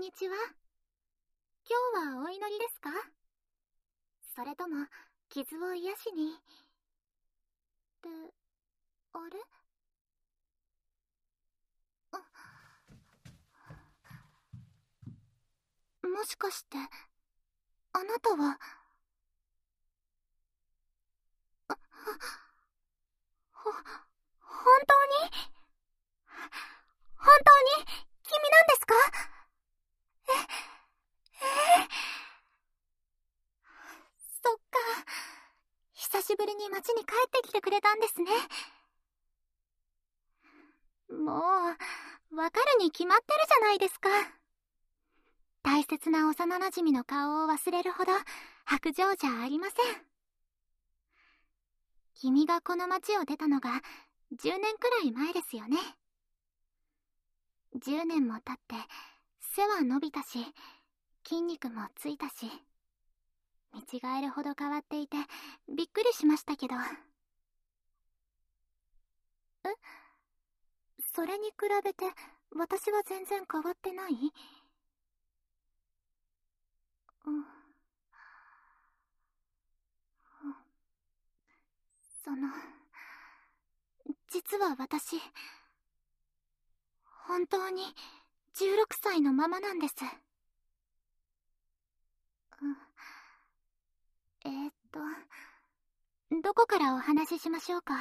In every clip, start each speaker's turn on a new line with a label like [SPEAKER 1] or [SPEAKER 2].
[SPEAKER 1] にちは。今日はお祈りですか？それとも傷を癒しに。ってあれ？もしかしてあなたは本当に本当に君なんですか？そっか、久しぶりに町に帰ってきてくれたんですね。もうわかるに決まってるじゃないですか。大切な幼なじみの顔を忘れるほど薄情じゃありません。君がこの町を出たのが10年くらい前ですよね。10年も経って背は伸びたし、筋肉もついたし、見違えるほど変わっていてびっくりしましたけど。それに比べて私は全然変わってない？その、実は私、本当に16歳のままなんです。どこからお話ししましょうか。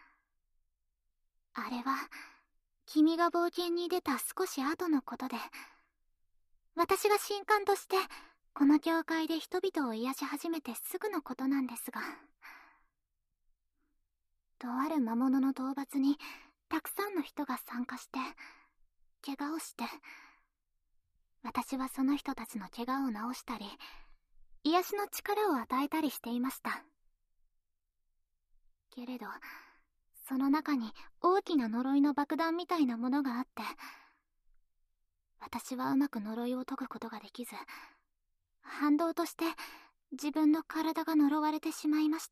[SPEAKER 1] あれは、君が冒険に出た少し後のことで、私が神官として、この教会で人々を癒し始めてすぐのことなんですが、とある魔物の討伐に、たくさんの人が参加して、怪我をして、私はその人たちの怪我を治したり、癒しの力を与えたりしていました。けれど、その中に大きな呪いの爆弾みたいなものがあって、私はうまく呪いを解くことができず、反動として自分の体が呪われてしまいました。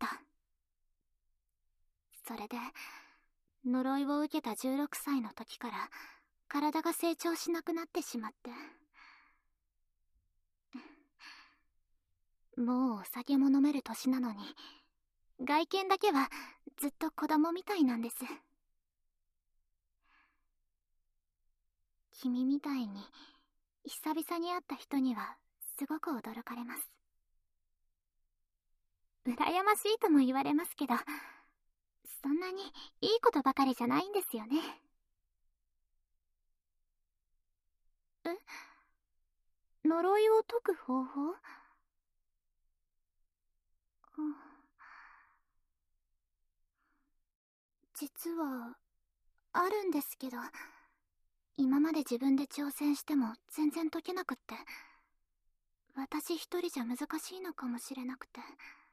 [SPEAKER 1] それで、呪いを受けた16歳の時から体が成長しなくなってしまって、もうお酒も飲める年なのに、外見だけはずっと子供みたいなんです。君みたいに久々に会った人にはすごく驚かれます。羨ましいとも言われますけど、そんなにいいことばかりじゃないんですよね。呪いを解く方法？実はあるんですけど、今まで自分で挑戦しても全然解けなくって、私一人じゃ難しいのかもしれなくて。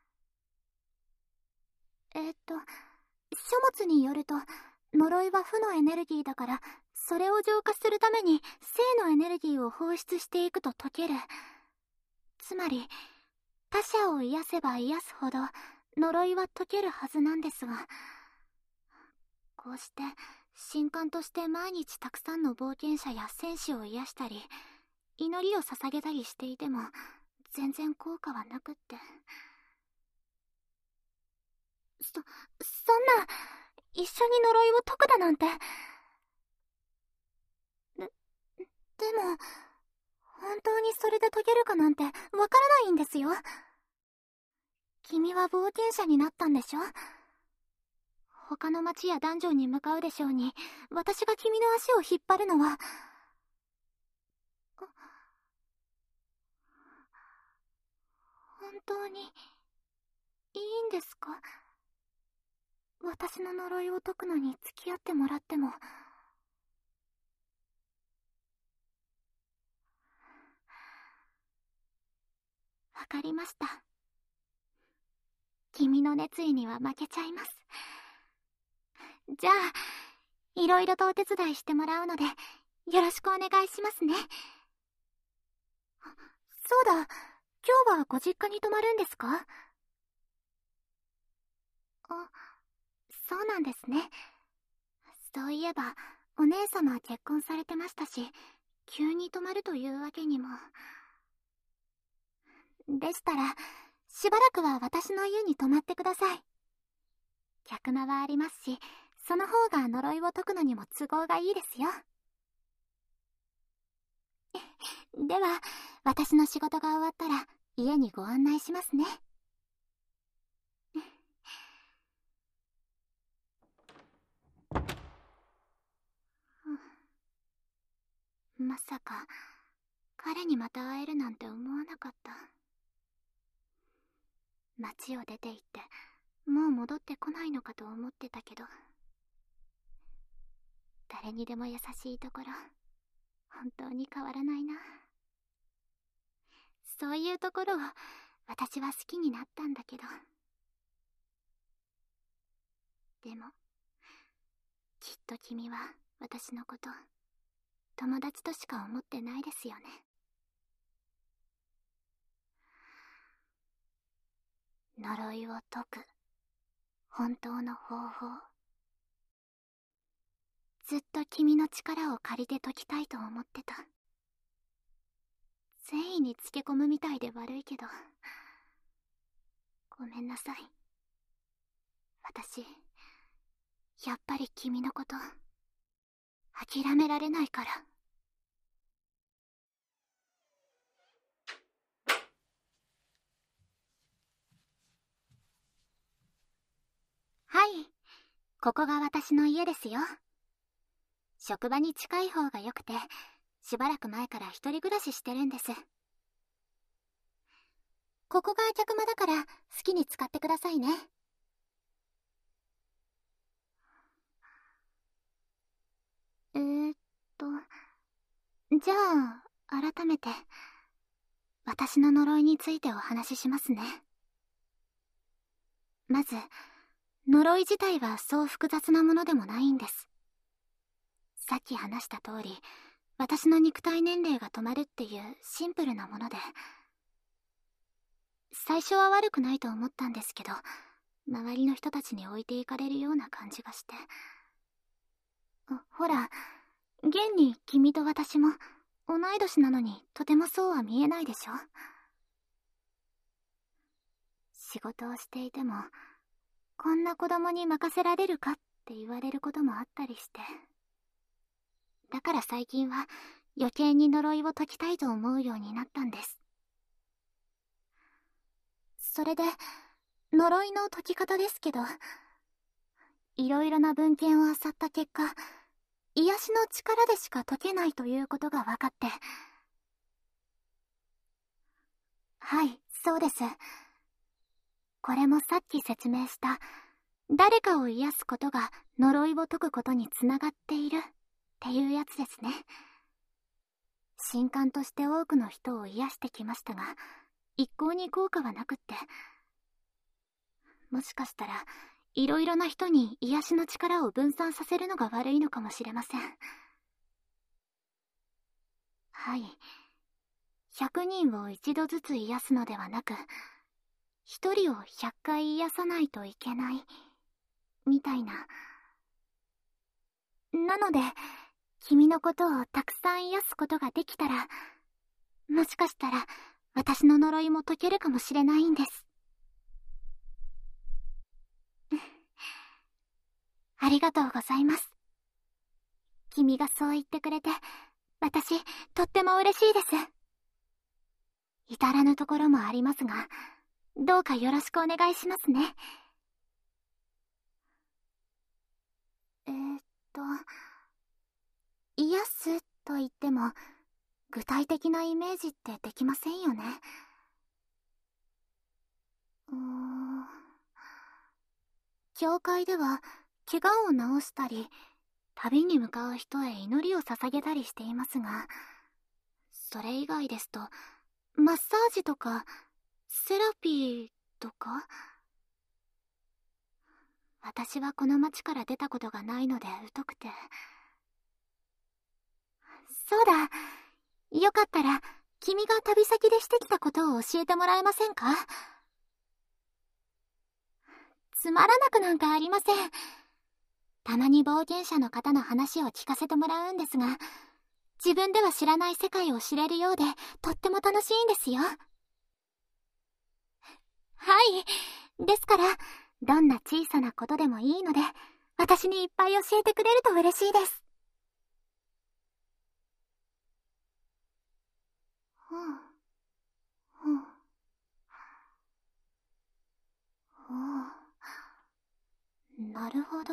[SPEAKER 1] 書物によると、呪いは負のエネルギーだから、それを浄化するために正のエネルギーを放出していくと解ける。つまり、他者を癒せば癒すほど呪いは解けるはずなんですが、こうして神官として毎日たくさんの冒険者や戦士を癒したり、祈りを捧げたりしていても全然効果はなくって。そんな、一緒に呪いを解くだなんて。でも、本当にそれで解けるかなんてわからないんですよ。君は冒険者になったんでしょ？他の町やダンジョンに向かうでしょうに、私が君の足を引っ張るのは。本当に、いいんですか？私の呪いを解くのに付き合ってもらっても。わかりました。君の熱意には負けちゃいます。じゃあ、いろいろとお手伝いしてもらうので、よろしくお願いしますね。そうだ、今日はご実家に泊まるんですか？そうなんですね。そういえば、お姉様結婚されてましたし、 急に止まるというわけにも。でしたら、しばらくは私の家に泊まってください。客間はありますし、その方が呪いを解くのにも都合がいいですよ。では、私の仕事が終わったら家にご案内しますね。まさか彼にまた会えるなんて思わなかった。街を出て行ってもう戻ってこないのかと思ってたけど、誰にでも優しいところ本当に変わらないな。そういうところを私は好きになったんだけど、でもきっと君は私のこと友達としか思ってないですよね。呪いを解く本当の方法、ずっと君の力を借りて解きたいと思ってた。善意につけ込むみたいで悪いけど、ごめんなさい。私やっぱり君のこと諦められないから。はい、ここが私の家ですよ。職場に近い方が良くて、しばらく前から一人暮らししてるんです。ここが客間だから好きに使ってくださいね。じゃあ改めて私の呪いについてお話ししますね。まず、呪い自体はそう複雑なものでもないんです。さっき話した通り、私の肉体年齢が止まるっていうシンプルなもので、最初は悪くないと思ったんですけど、周りの人たちに置いていかれるような感じがして。ほら、現に君と私も同い年なのにとてもそうは見えないでしょ。仕事をしていても、こんな子供に任せられるかって言われることもあったりして。だから最近は余計に呪いを解きたいと思うようになったんです。それで、呪いの解き方ですけど、いろいろな文献を漁った結果、癒しの力でしか解けないということが分かって。はい、そうです。これもさっき説明した誰かを癒すことが呪いを解くことにつながっているっていうやつですね。神官として多くの人を癒してきましたが、一向に効果はなくって。もしかしたらいろいろな人に癒しの力を分散させるのが悪いのかもしれません。はい、100人を一度ずつ癒すのではなく、1人を100回癒さないといけないみたいな。なので君のことをたくさん癒すことができたら、もしかしたら私の呪いも解けるかもしれないんです。ありがとうございます。君がそう言ってくれて、私とっても嬉しいです。至らぬところもありますが、どうかよろしくお願いしますね。癒すと言っても具体的なイメージってできませんよね。教会では怪我を治したり、旅に向かう人へ祈りを捧げたりしていますが、それ以外ですとマッサージとかセラピーとか。私はこの町から出たことがないので疎くて。そうだ、よかったら君が旅先でしてきたことを教えてもらえませんか？つまらなくなんかありません。たまに冒険者の方の話を聞かせてもらうんですが、 自分では知らない世界を知れるようで、とっても楽しいんですよ。はい。ですから、どんな小さなことでもいいので、私にいっぱい教えてくれると嬉しいです。ほう。ほう。ほう。なるほど。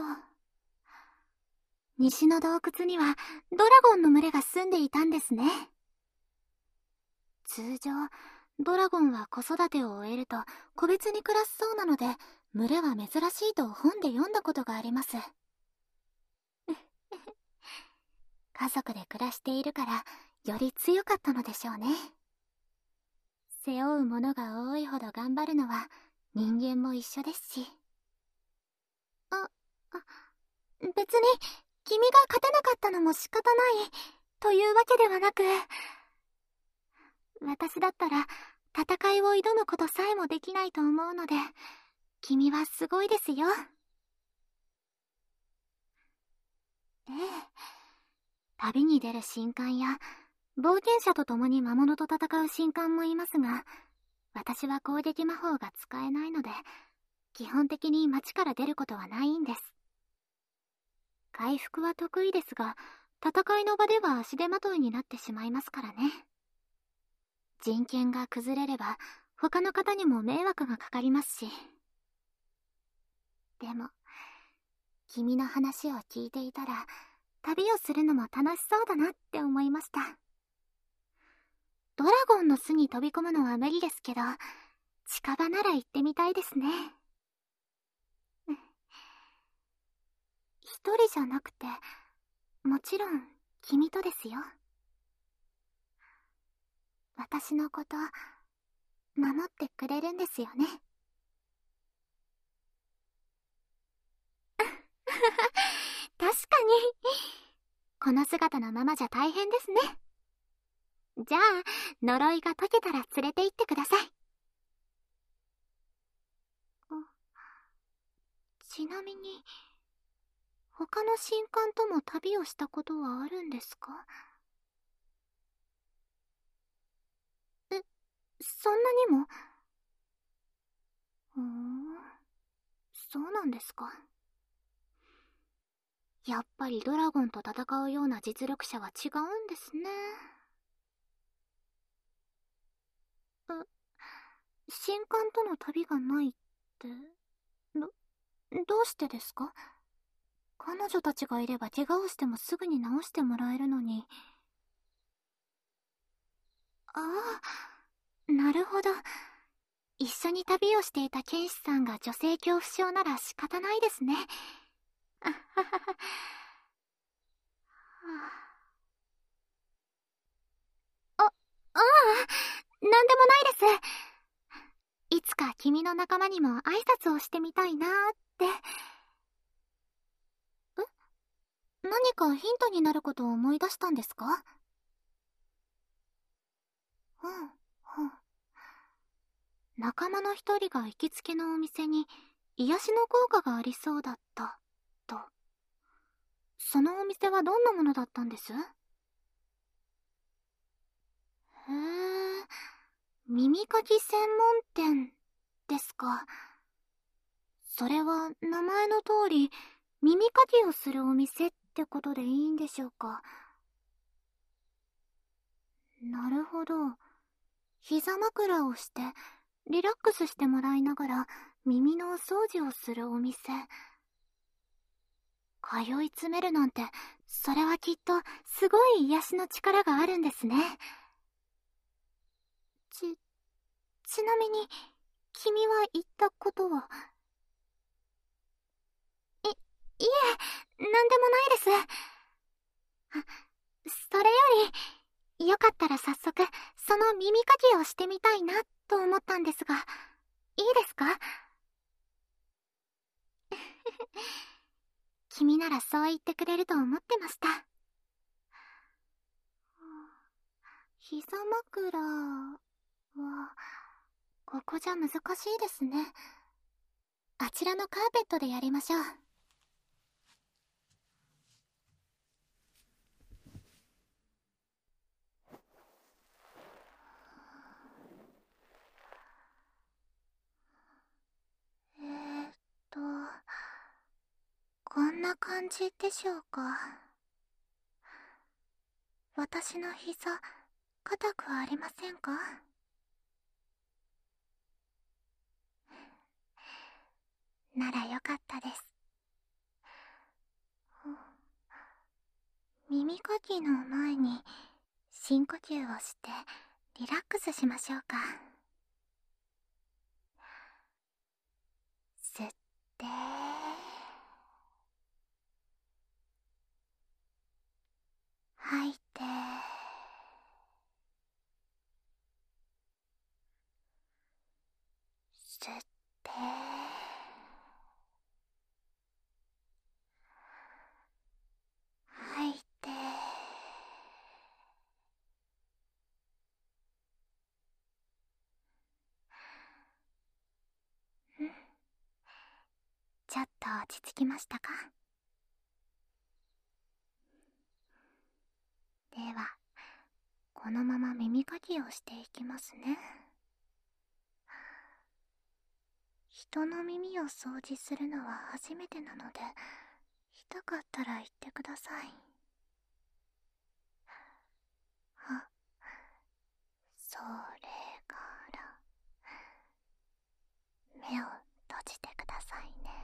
[SPEAKER 1] 西の洞窟にはドラゴンの群れが住んでいたんですね。通常、ドラゴンは子育てを終えると個別に暮らすそうなので、群れは珍しいと本で読んだことがあります。家族で暮らしているから、より強かったのでしょうね。背負うものが多いほど頑張るのは人間も一緒ですし。別に君が勝てなかったのも仕方ないというわけではなく、私だったら戦いを挑むことさえもできないと思うので、君はすごいですよ。ええ。旅に出る神官や冒険者と共に魔物と戦う神官もいますが、私は攻撃魔法が使えないので、基本的に街から出ることはないんです。回復は得意ですが、戦いの場では足手まといになってしまいますからね。人権が崩れれば他の方にも迷惑がかかりますし。でも君の話を聞いていたら、旅をするのも楽しそうだなって思いました。ドラゴンの巣に飛び込むのは無理ですけど、近場なら行ってみたいですね。一人じゃなくて、もちろん君とですよ。私のこと守ってくれるんですよね。確かに。この姿のままじゃ大変ですね。じゃあ呪いが解けたら連れて行ってください。ちなみに他の神官とも旅をしたことはあるんですか？そんなにも？そうなんですか。やっぱりドラゴンと戦うような実力者は違うんですね。神官との旅がないって、どうしてですか？彼女たちがいれば怪我をしてもすぐに治してもらえるのに。ああ、なるほど。一緒に旅をしていた剣士さんが女性恐怖症なら仕方ないですね。あははは。あ、ああ、なんでもないです。いつか君の仲間にも挨拶をしてみたいなーって。何かヒントになることを思い出したんですか？うん、うん。仲間の一人が行きつけのお店に癒しの効果がありそうだったと。そのお店はどんなものだったんです？へえ、耳かき専門店ですか。それは名前の通り耳かきをするお店ってことでいいんでしょうか。なるほど。膝枕をしてリラックスしてもらいながら耳のお掃除をするお店。通い詰めるなんて、それはきっとすごい癒しの力があるんですね。ちなみに君は行ったことは？いえ、なんでもないです。それよりよかったら早速その耳かきをしてみたいなと思ったんですが、いいですか？君ならそう言ってくれると思ってました。膝枕はここじゃ難しいですね。あちらのカーペットでやりましょう。 な感じでしょうか。私の膝、硬くありませんか？ならよかったです。耳かきの前に深呼吸をしてリラックスしましょうか。吸って吐いて、吸って吐いて、ちょっと落ち着きましたか？では、このまま耳かきをしていきますね。人の耳を掃除するのは初めてなので、痛かったら言ってください。あ、それから目を閉じてくださいね。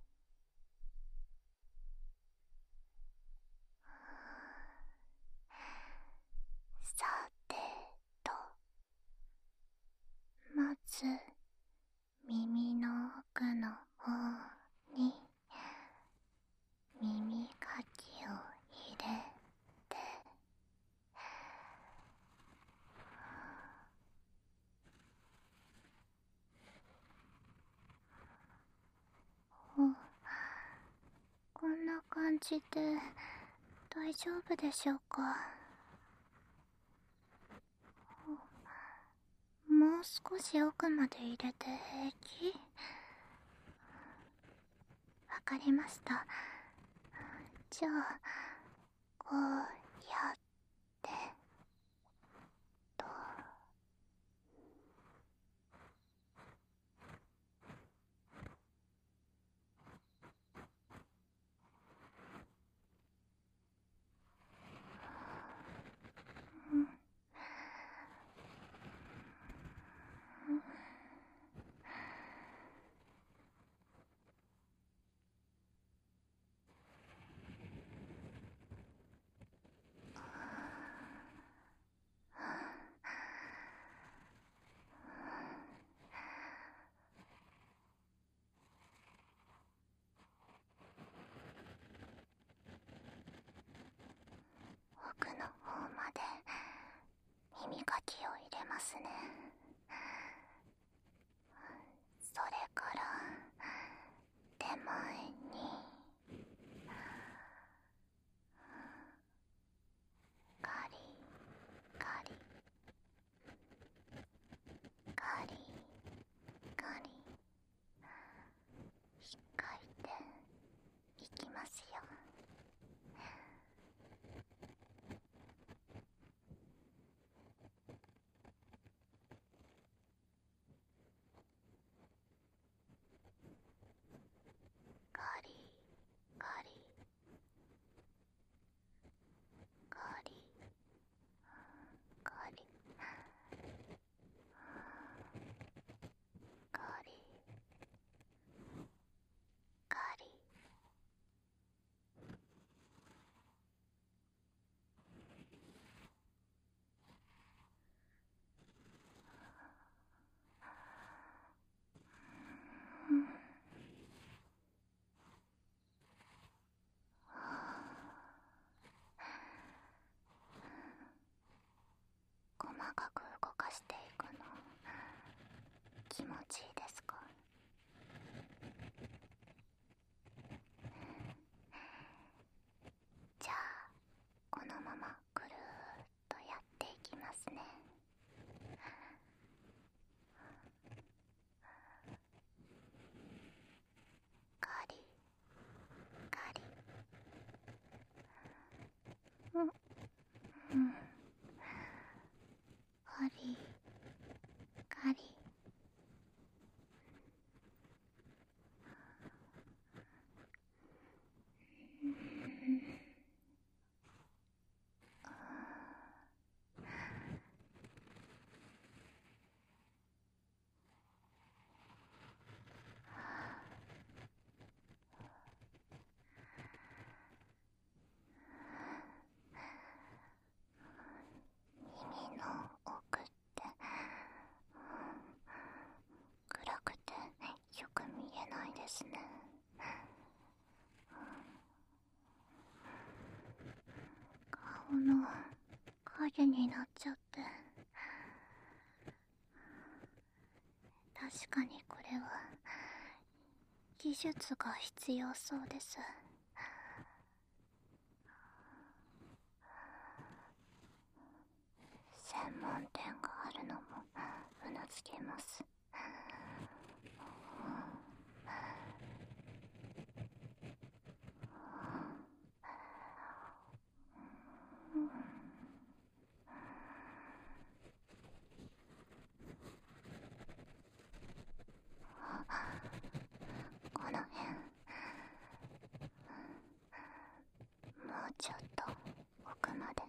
[SPEAKER 1] さてと、まず耳の奥の方に耳かきを入れて、こんな感じで大丈夫でしょうか？もう少し奥まで入れて平気？わかりました。じゃあ、こうやってと。奥の方まで耳かきを入れますね。それから手前にカリカリカリカリ引っかいていきますよ。カリカリカリカリカリカリ。細かく動かしていくの気持ちいいですか？じゃあ、このままぐるーっとやっていきますね。カリカリ、うんカリカリ。 の影になっちゃって。確かにこれは技術が必要そうです。専門店があるのもうなずけます。この辺もうちょっと奥まで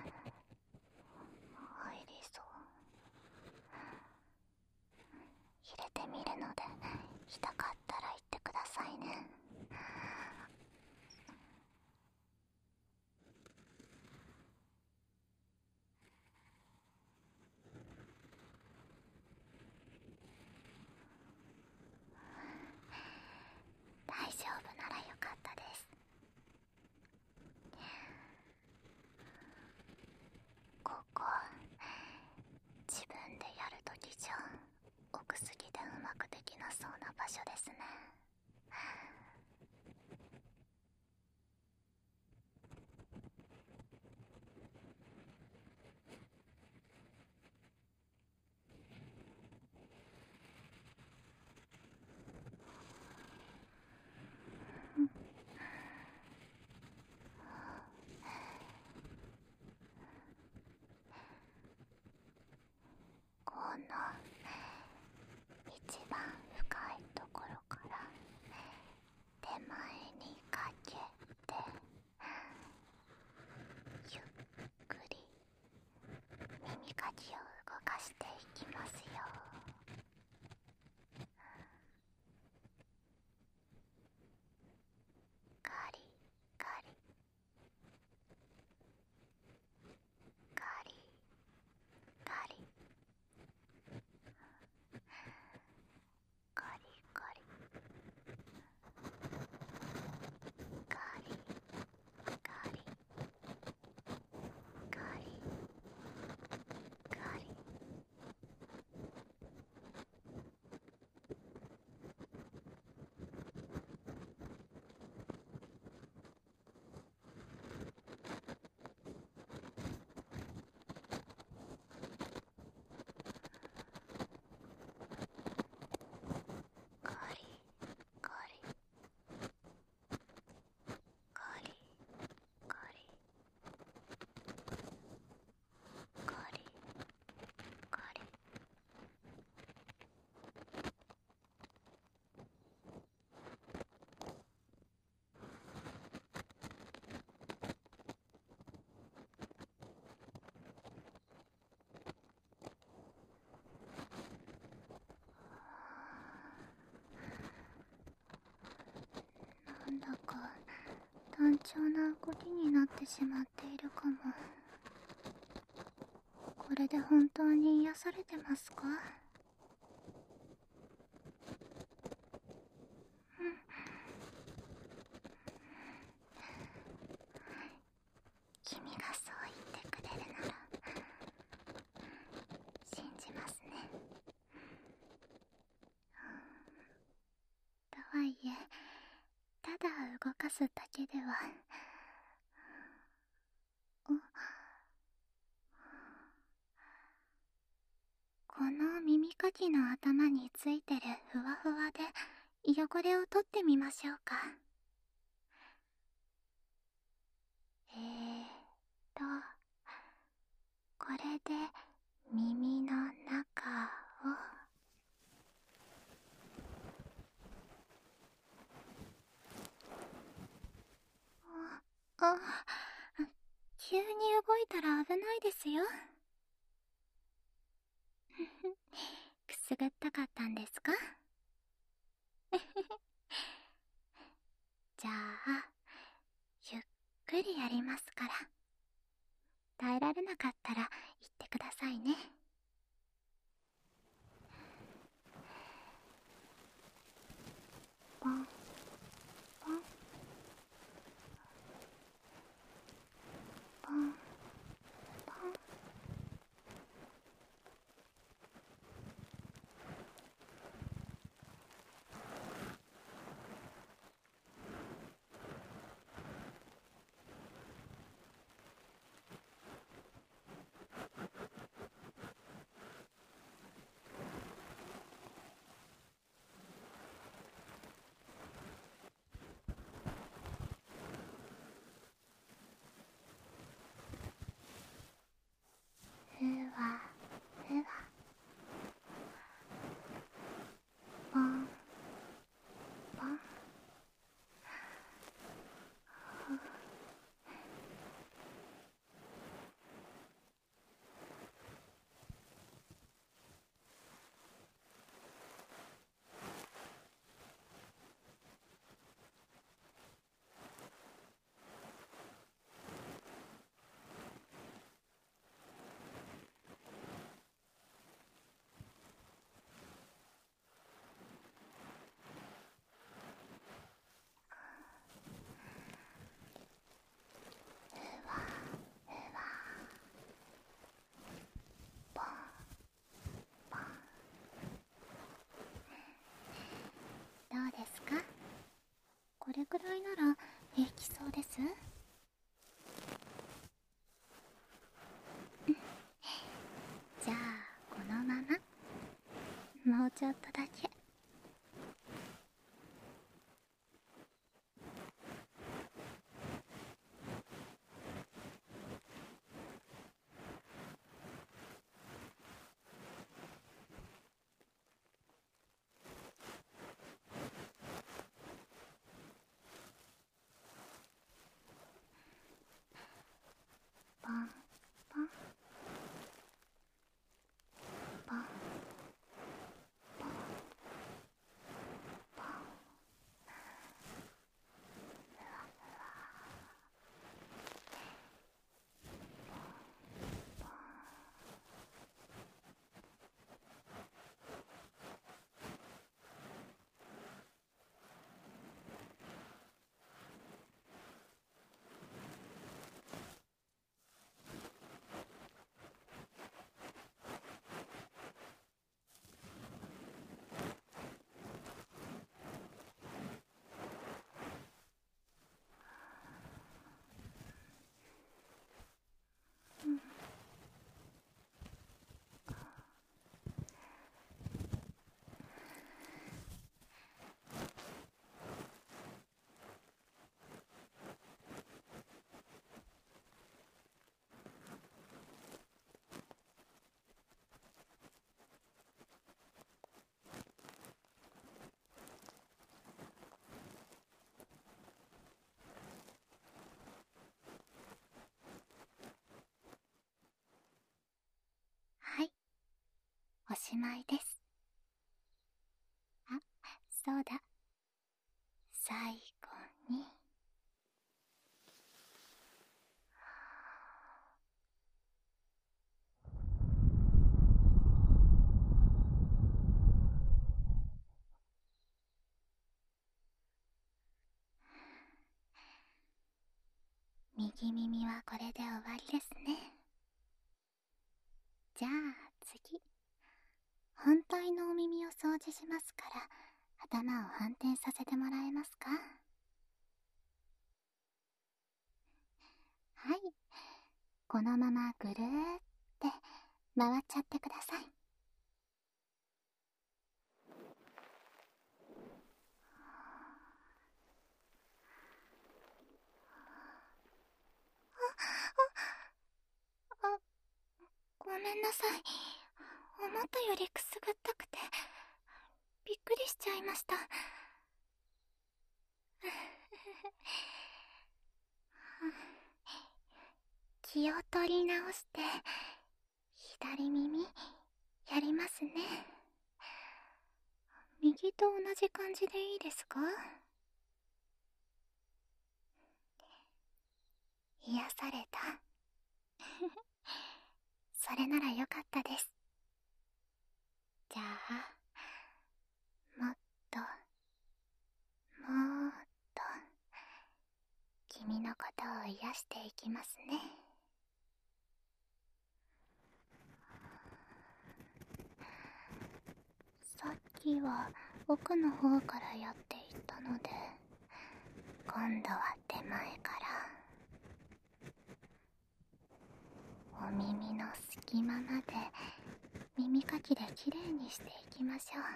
[SPEAKER 1] 入りそう。入れてみるので、痛かったら言ってくださいね。大丈夫ならよかったです。ここ自分でやるときじゃ奥すぎてうまくできなそうな場所ですね。この一番深いところから手前にかけて、ゆっくり耳かきを動かしていきますよ。ガリガリガリガリガリガリガリガリガリガリ。ガリガリガリガリガリガリ。なんだか単調な動きになってしまっているかも。これで本当に癒されてますか？君がそう言ってくれるなら信じますね。とはいえ、ただ動かすだけでは。この耳かきの頭についてるふわふわで汚れを取ってみましょうか。と、これで耳の中をあ、急に動いたら危ないですよ。くすぐったかったんですか？じゃあ、ゆっくりやりますから。耐えられなかったら言ってくださいね。ポンポンポンきそうです？じゃあこのままもうちょっとだけ。ポンポンポンポンポン。はい、おしまいです。あ、そうだ。最後に。右耳はこれで終わりですね。じゃあ次、反対のお耳を掃除しますから、頭を反転させてもらえますか？はい、このままぐるーって回っちゃってください。あ、ごめんなさい。思ったよりくすぐったくてびっくりしちゃいました。気を取り直して左耳やりますね。右と同じ感じでいいですか？癒された。それならよかったです。じゃあもっともっと君のことを癒していきますね。さっきは奥の方からやっていったので、今度は手前から、お耳の隙間まで耳かきできれいにしていきましょう。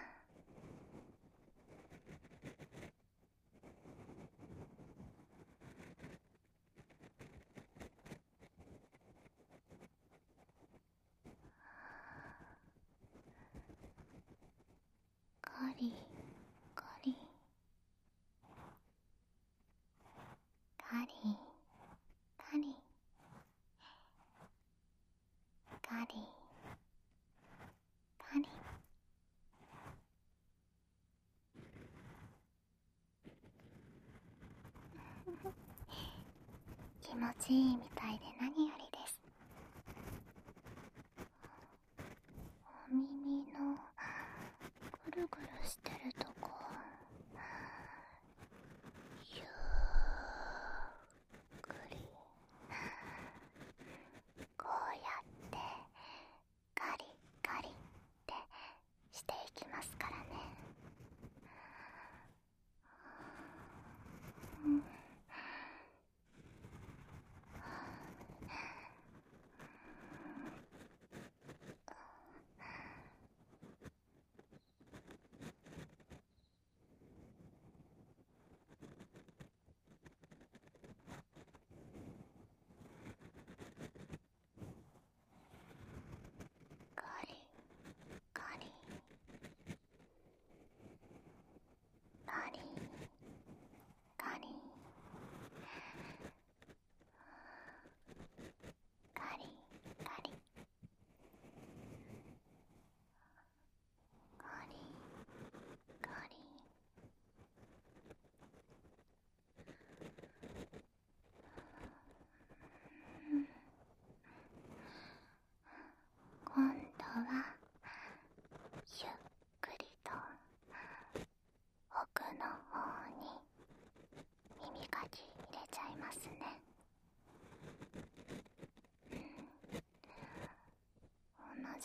[SPEAKER 1] カリカリカリカリカリカリ。気持ちいいみたいで何よりです。お耳のぐるぐるしてるとこ、ゆっくりこうやってガリガリってしていきますからね。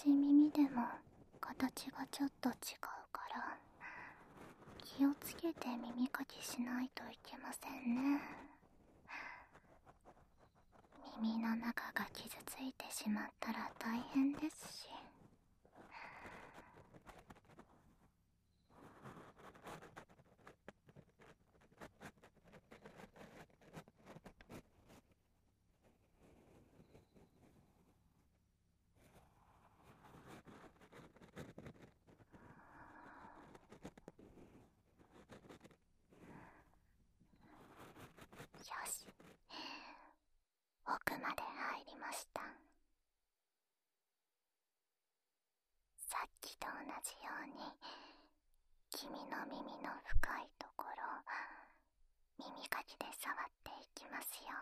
[SPEAKER 1] じ耳でも形がちょっと違うから気をつけて耳かきしないといけませんね。耳の中が傷ついてしまったら大変ですし。よし、奥まで入りました。さっきと同じように君の耳の深いところ耳かきで触っていきますよ。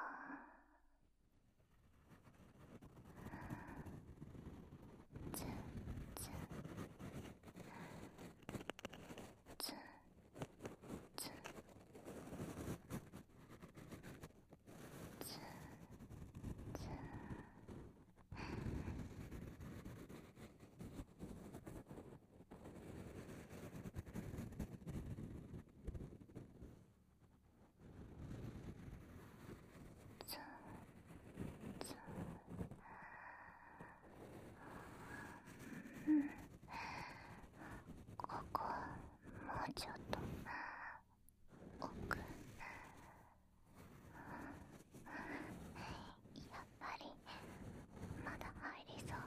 [SPEAKER 1] ツンツンツンツンツンツン。ここもうちょっと奥。やっぱりまだ入りそう。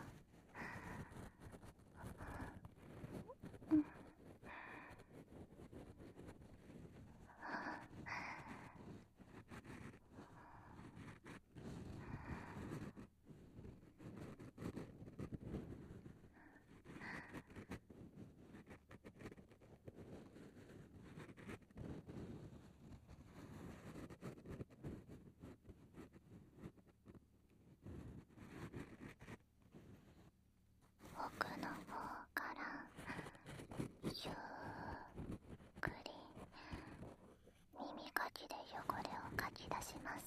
[SPEAKER 1] 奥の方からゆっくり耳かきで汚れをかき出します。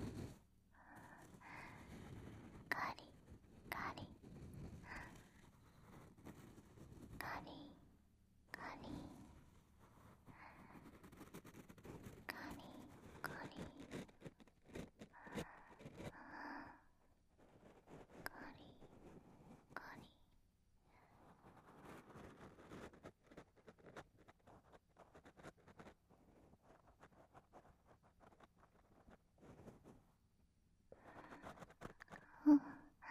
[SPEAKER 1] ガリガリガリガリガリガリガリガリ。もう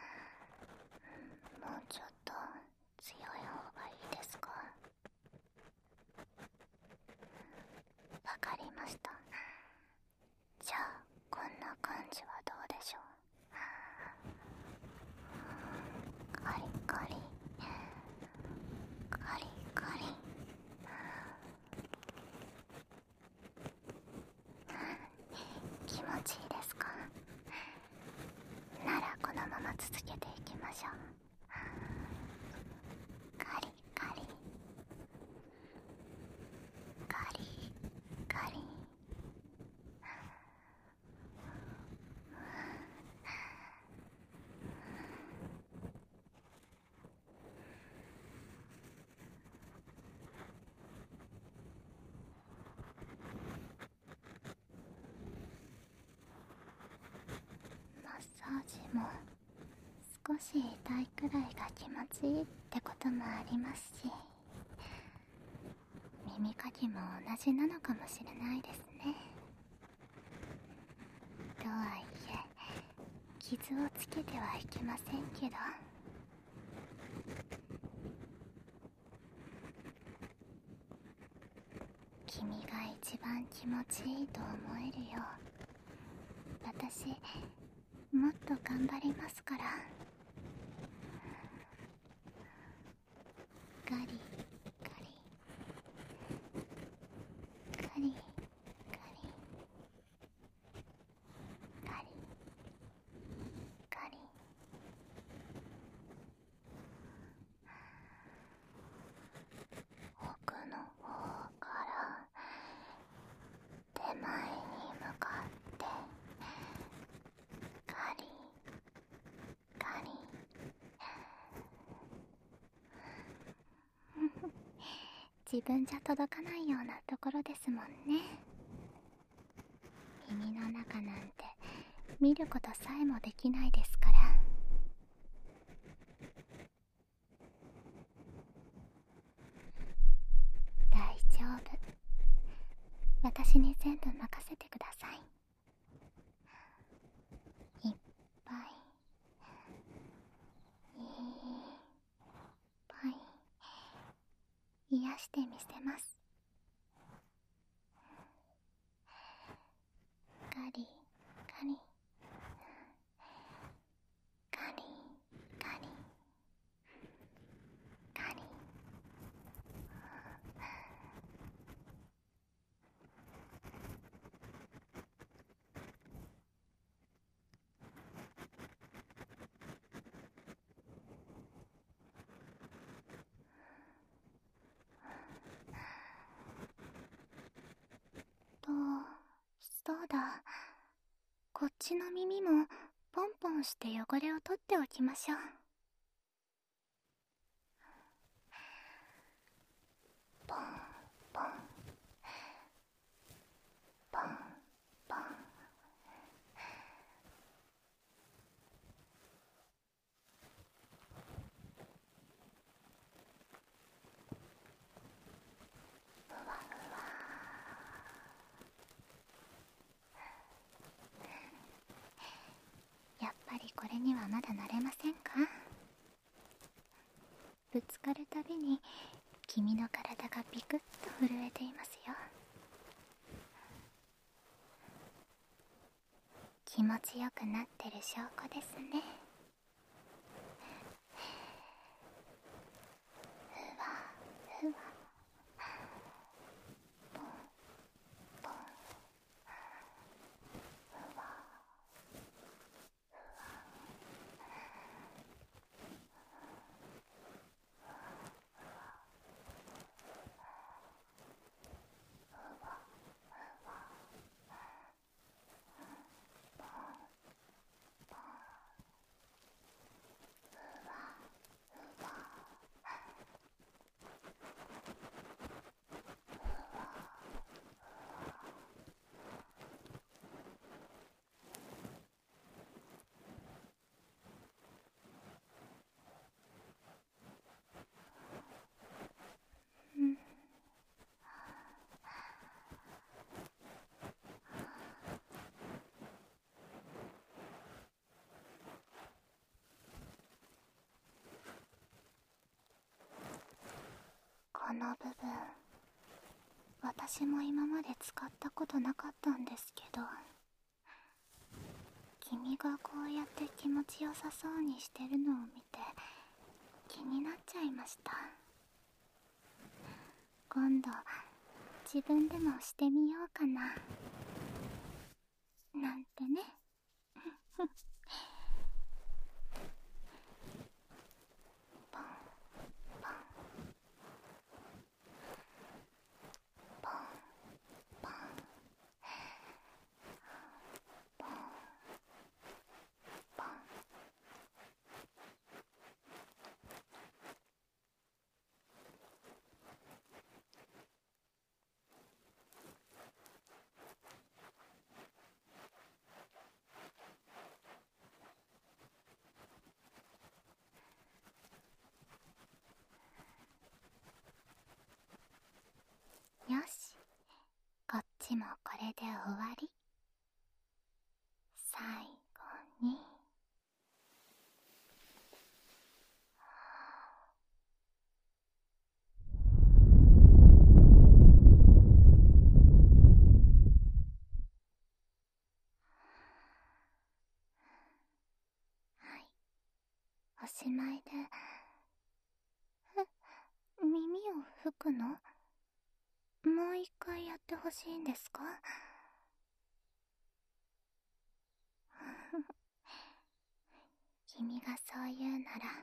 [SPEAKER 1] ちょっと強い方がいいですか？わかりました。じゃあこんな感じはどうでしょう？ガリガリガリガリ。気持ちいいですか？ならこのまま続けていきましょう。ガリガリガリガリ。マッサージも少し痛いくらいが気持ちいいってこともありますし、耳かきも同じなのかもしれないですね。とはいえ傷をつけてはいけませんけど。君が一番気持ちいいと思えるよう私もっと頑張りますから。ガリガリガリガリガリガリ。奥の方から手前に向かってガリガリ自分じゃ届かないようなところですもんね。耳の中なんて見ることさえもできないですから。大丈夫。私に全部任せてください。いっぱいいっぱい癒してみせます。ガリガリガリガリガリ。そうだ。こっちの耳もポンポンして汚れを取っておきましょう。ポンポンポンポン。ふわふわ。やっぱりこれにはまだ慣れませんか？ぶつかるたびに君の体がビクッと震えていますよ。気持ちよくなってる証拠ですね。ふわふわ。ポンポン。ふわこの部分、私も今まで使ったことなかったんですけど、君がこうやって気持ちよさそうにしてるのを見て気になっちゃいました。今度自分でもしてみようかななんてね。ポンポンポンポンポンポン。よし、こっちもこれで終わり。最後にはい、おしまいで。耳を吹くの？もう一回やってほしいんですか？君がそう言うなら。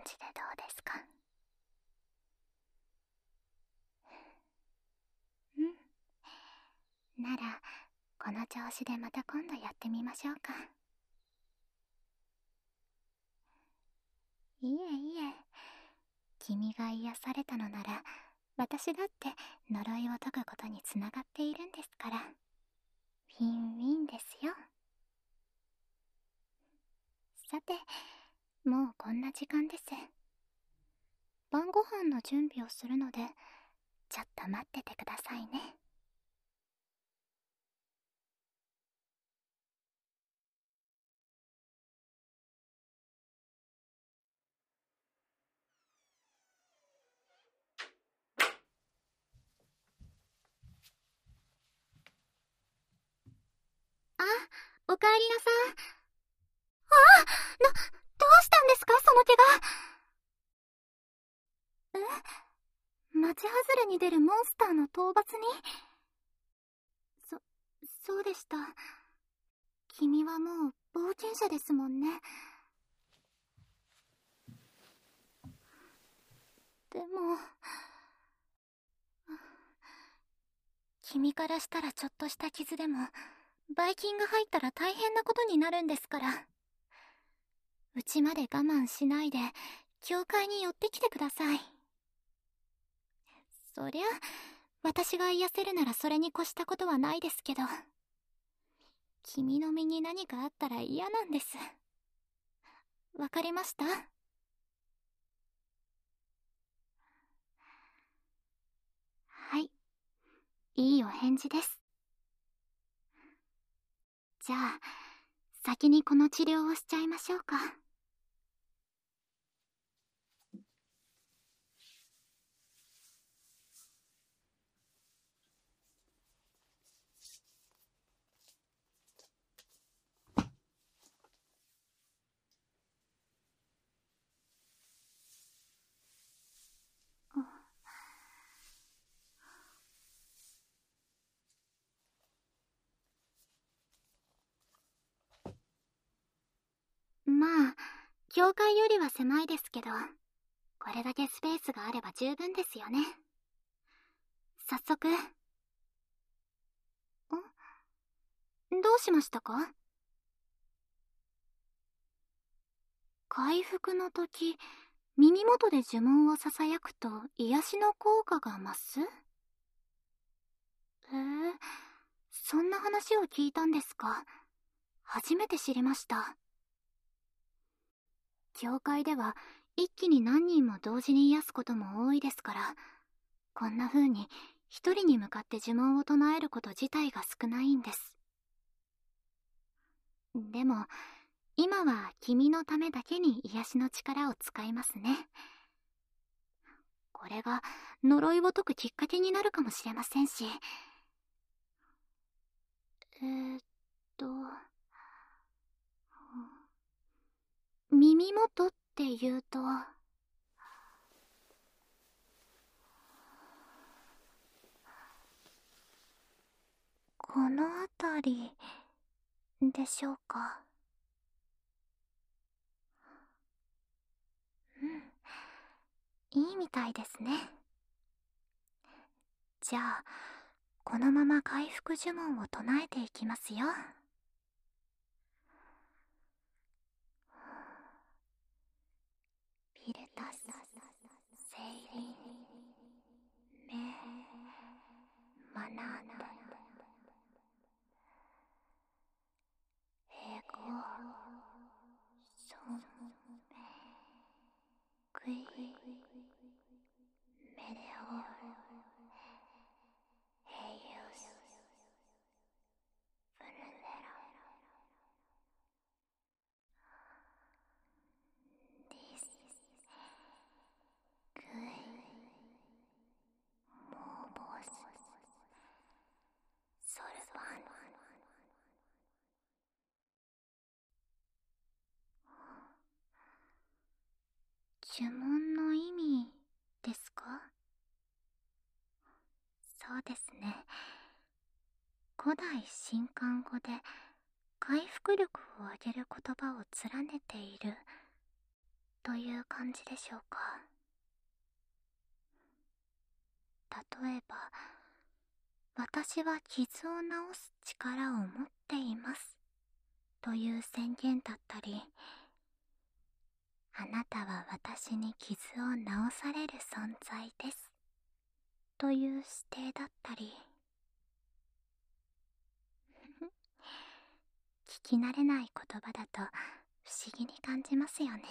[SPEAKER 1] じでどうですか？うん。なら、この調子でまた今度やってみましょうか。いえいえ。君が癒されたのなら、私だって呪いを解くことにつながっているんですから。ウィンウィンですよ。さて、もうこんな時間です。晩ご飯の準備をするので、ちょっと待っててくださいね。あ、おかえりなさい。どうしたんですか、その怪我。町外れに出るモンスターの討伐に。そうでした。君はもう冒険者ですもんね。でも、君からしたらちょっとした傷でも、バイキンが入ったら大変なことになるんですから。うちまで我慢しないで、教会に寄ってきてください。そりゃ、私が癒せるならそれに越したことはないですけど、君の身に何かあったら嫌なんです。わかりました？はい。いいお返事です。じゃあ、先にこの治療をしちゃいましょうか。まあ、教会よりは狭いですけど、これだけスペースがあれば十分ですよね。早速。どうしましたか？回復の時、耳元で呪文を囁くと癒しの効果が増す？そんな話を聞いたんですか？初めて知りました。教会では一気に何人も同時に癒すことも多いですから、こんな風に一人に向かって呪文を唱えること自体が少ないんです。でも、今は君のためだけに癒しの力を使いますね。これが呪いを解くきっかけになるかもしれませんし。えーっと、耳元って言うと、この辺りでしょうか。いいみたいですね。じゃあ、このまま回復呪文を唱えていきますよ。ピルタス、セイリン、メ、マナンデ、エゴ、ソン、クイ、メレオ、ヘイウス、ブルネラ、ディス、グイ、モーボス、ソルバン。呪文の意味ですか？そうですね。古代神官語で回復力を上げる言葉を連ねているという感じでしょうか。例えば、私は傷を治す力を持っていますという宣言だったり、あなたは私に傷を治される存在ですという指定だったり、聞き慣れない言葉だと不思議に感じますよね。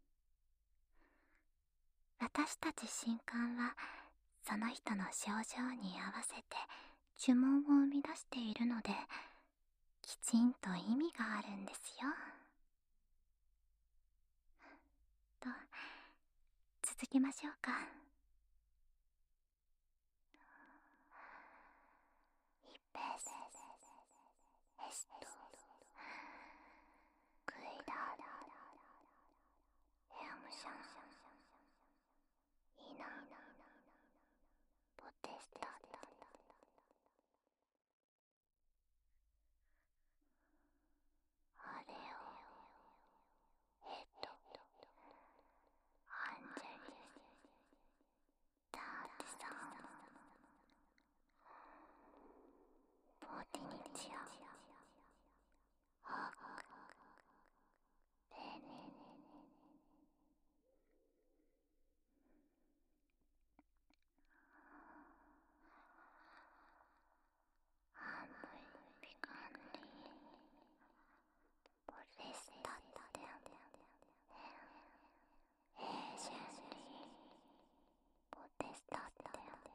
[SPEAKER 1] 私たち神官はその人の症状に合わせて呪文を生み出しているので、きちんと意味があるんですよ。と、続けましょうか。Hipes esto cuidado emoción y no potestad. あれをアンジェリダーティさんポーティニチアハークレネアムイピカンリポレスタテエージェンリポテスタテ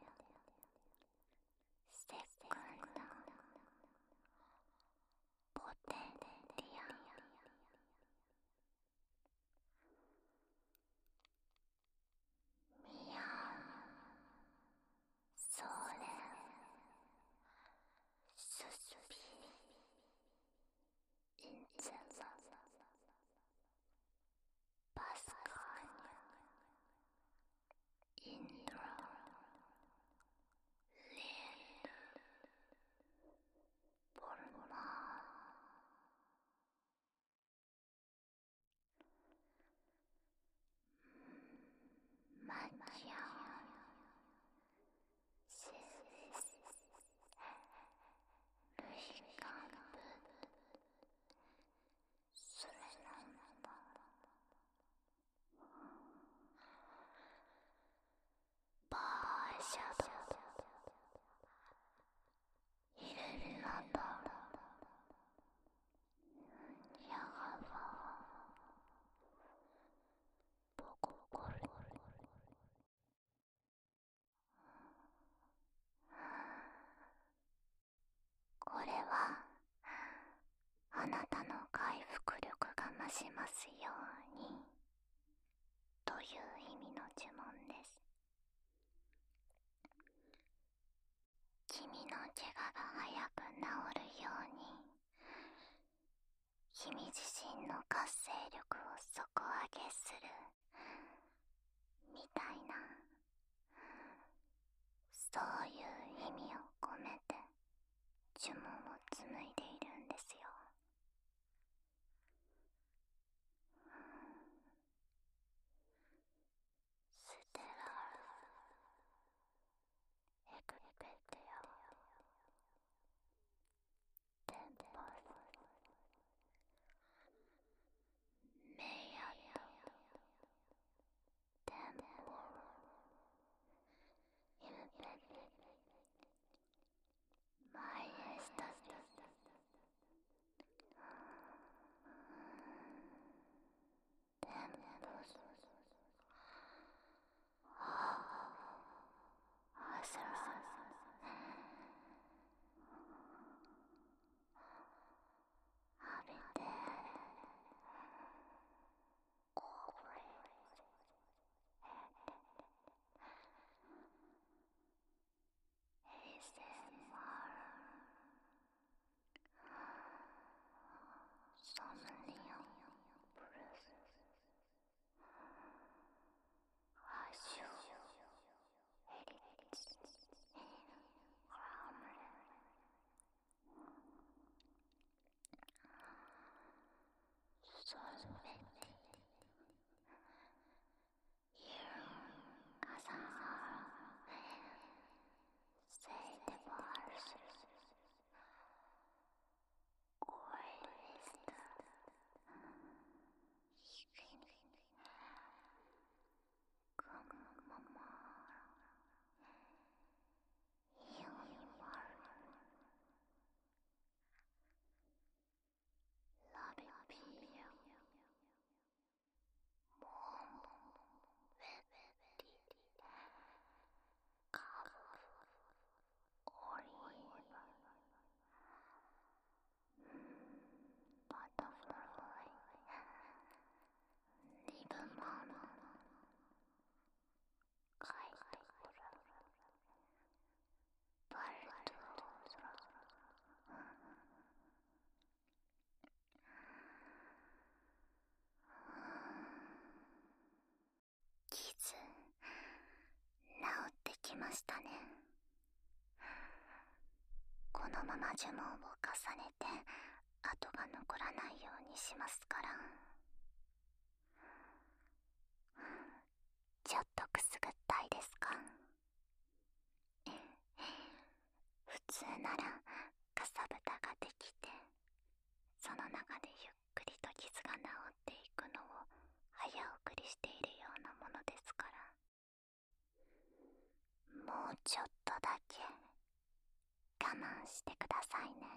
[SPEAKER 1] セクンダポテンティアミアソレススピインゼラパスカーニャインドラレンドボルマーマキアセレスルヒカンブスレナンババーシャドイルミナタヤガバボココルこれはあなたの回復力が増しますようにという意味の呪文です。君の怪我が早く治るように、君自身の活性力を底上げするみたいな、そういう意味を込めて呪文を紡いでいるんですよ。ステラルエクペテオテンポルメイアトテンポルイルペテマイエスタステンポスアスラハビテコーレエセマルソムニオプルスハシュエリッツクラムレソルベティしたね。このまま呪文を重ねて跡が残らないようにしますから。ちょっとくすぐったいですか？普通ならかさぶたができて、その中でゆっくりと傷が治っていくのを早送りしているようなものですから。もうちょっとだけ我慢してくださいね。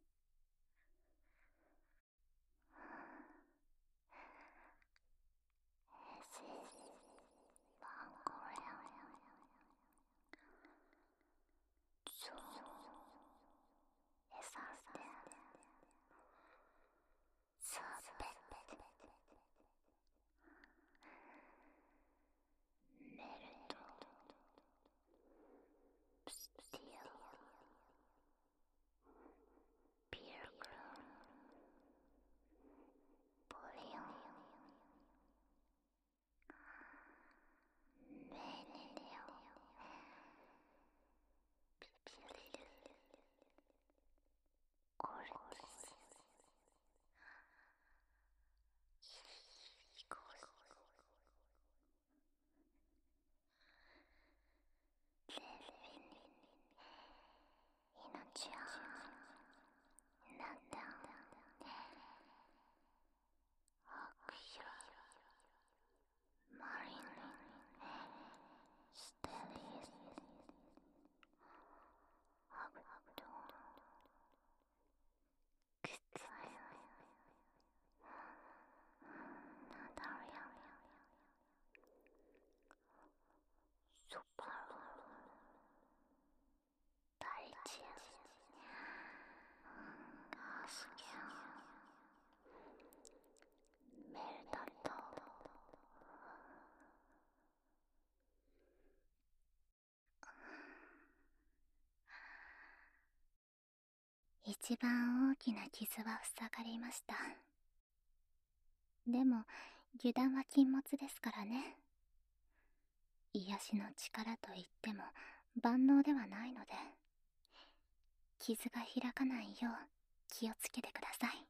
[SPEAKER 1] 一番大きな傷は塞がりました。でも油断は禁物ですからね。癒しの力といっても万能ではないので、傷が開かないよう気をつけてください。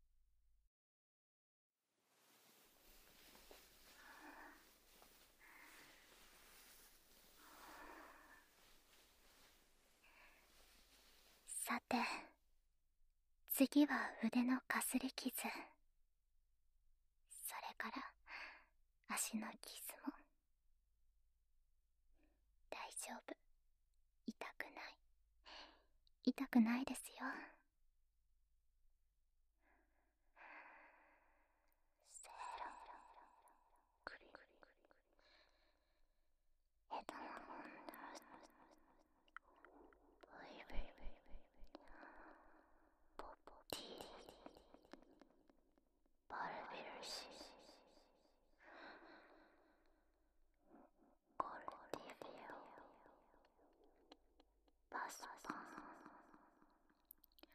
[SPEAKER 1] さて、次は腕のかすり傷、それから足の傷も。大丈夫、痛くないですよ。セロクリエドモンダーブイブイポティバルビルシコルティビオバスパン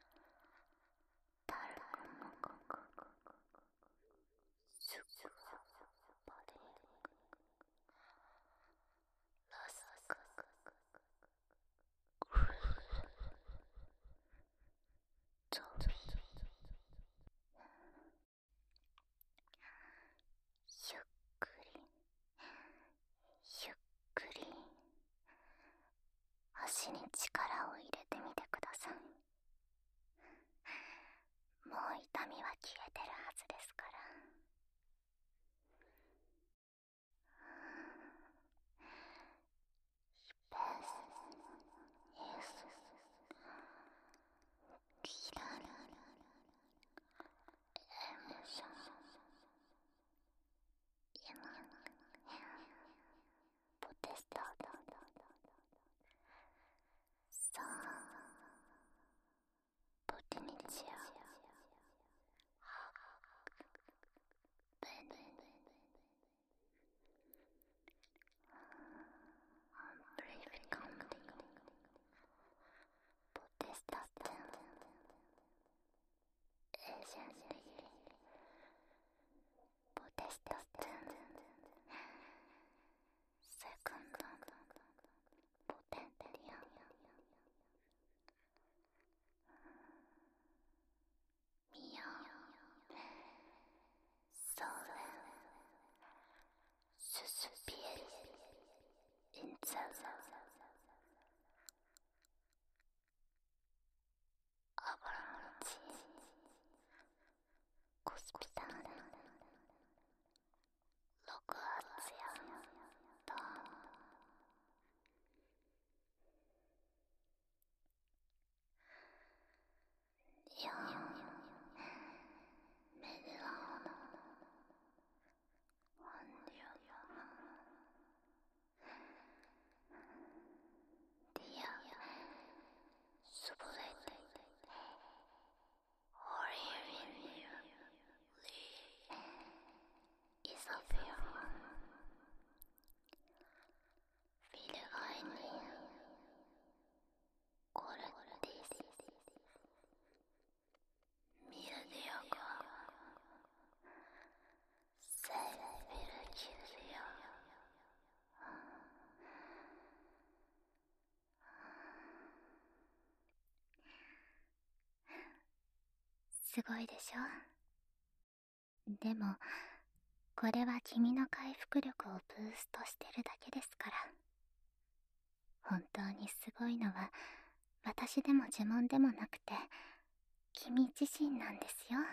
[SPEAKER 1] すごいでしょ。でもこれは君の回復力をブーストしてるだけですから。本当にすごいのは私でも呪文でもなくて君自身なんですよ。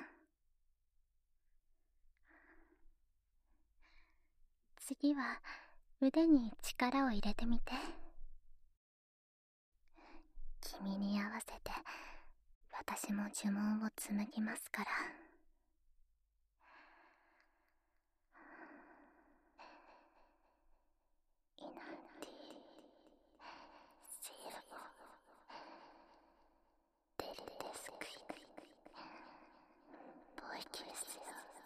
[SPEAKER 1] 次は腕に力を入れてみて。君に合わせて私も呪文を紡ぎますから。イナティシールデリテスクイボイキス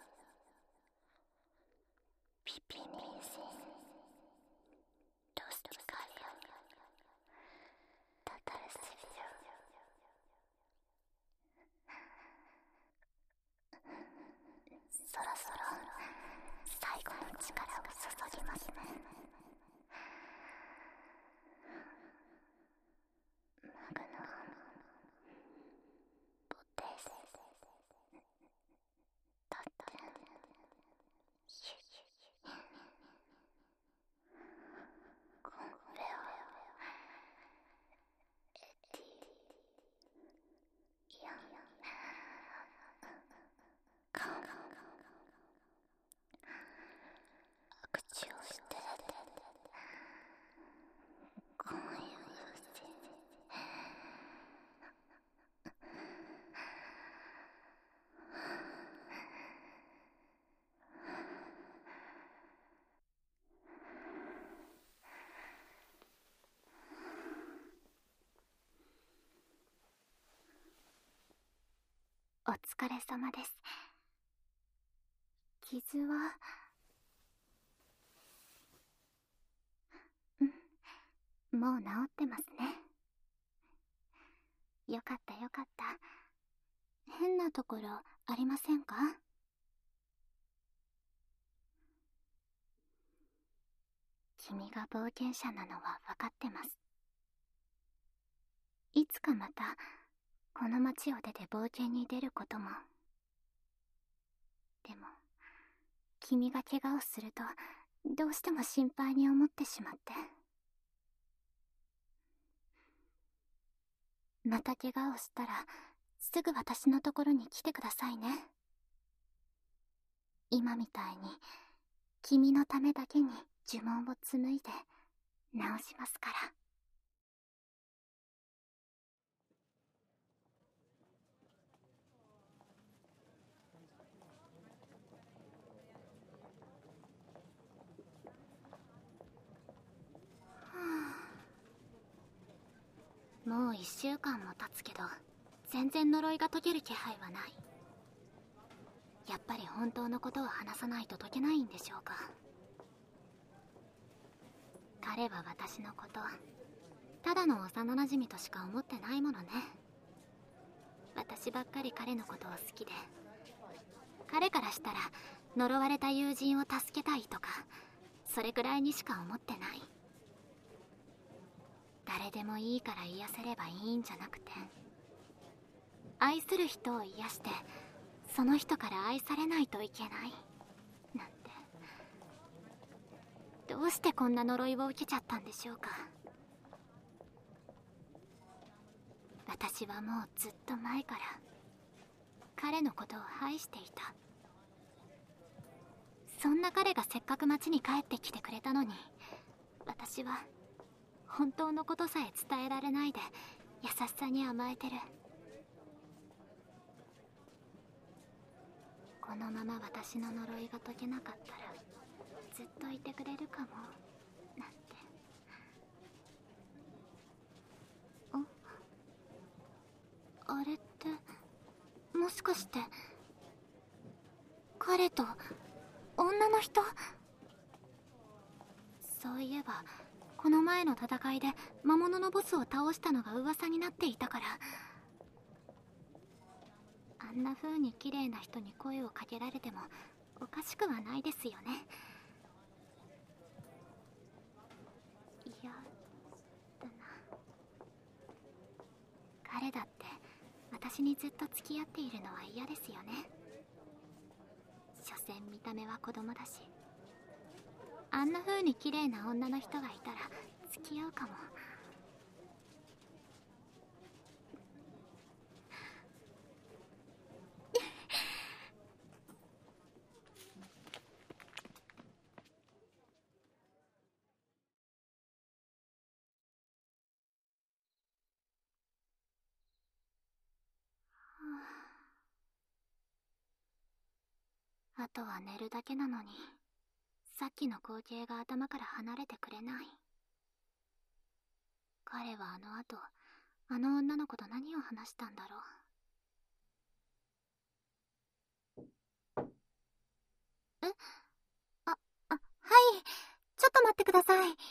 [SPEAKER 1] ピピニーシンロスティカリアタタルシビそろそろ最後の力を注ぎますね。マグノボテスタッテンヒュヒュコンフェオエティイアンカン口をして今夜よしお疲れ様です。傷はもう治ってますね。よかったよかった。変なところありませんか？君が冒険者なのは分かってます。いつかまたこの街を出て冒険に出ることも。でも君が怪我をするとどうしても心配に思ってしまって。また怪我をしたらすぐ私のところに来てくださいね。今みたいに君のためだけに呪文を紡いで治しますから。もう1週間も経つけど全然呪いが解ける気配はない。やっぱり本当のことを話さないと解けないんでしょうか。彼は私のことただの幼なじみとしか思ってないものね。私ばっかり彼のことを好きで、彼からしたら呪われた友人を助けたいとかそれくらいにしか思ってない。誰でもいいから癒せればいいんじゃなくて、愛する人を癒してその人から愛されないといけないなんて。どうしてこんな呪いを受けちゃったんでしょうか。私はもうずっと前から彼のことを愛していた。そんな彼がせっかく町に帰ってきてくれたのに、私は本当のことさえ伝えられないで優しさに甘えてる。このまま私の呪いが解けなかったらずっといてくれるかもなんて。あれってもしかして彼と女の人？そういえばこの前の戦いで魔物のボスを倒したのが噂になっていたから、あんな風に綺麗な人に声をかけられてもおかしくはないですよね。嫌だな。彼だって私にずっと付き合っているのは嫌ですよね。所詮見た目は子供だし、あんな風に綺麗な女の人がいたら付き合うかも。あとは寝るだけなのに、さっきの光景が頭から離れてくれない。彼はあの後、あの女の子と何を話したんだろう。え、はい。ちょっと待ってください。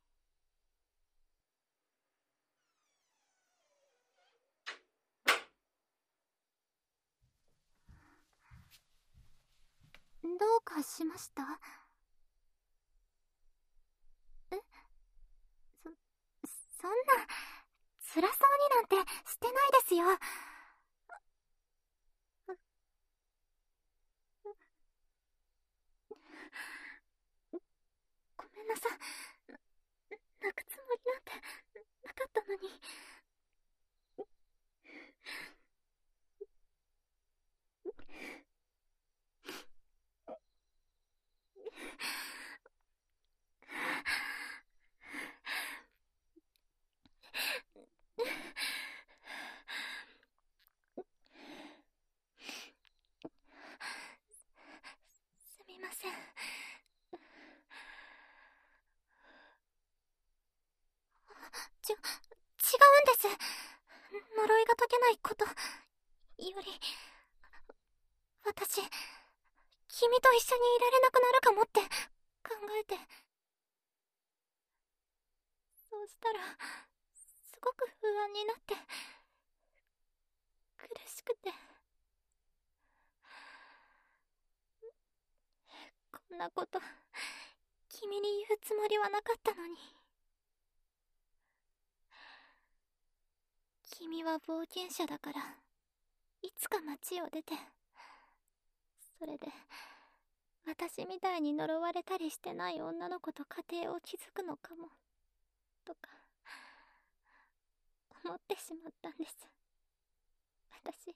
[SPEAKER 1] どうかしました？え、そ、そんな、辛そうになんてしてないですよ。ごめんなさい。泣くつもりなんてなかったのに。すみません。違うんです。呪いが解けないことより、私、君と一緒にいられなくなるかもって考えて。そうしたら、すごく不安になって、苦しくて。こんなこと、君に言うつもりはなかったのに。君は冒険者だから、いつか街を出て、それで、私みたいに呪われたりしてない女の子と家庭を築くのかも、とか、思ってしまったんです。私。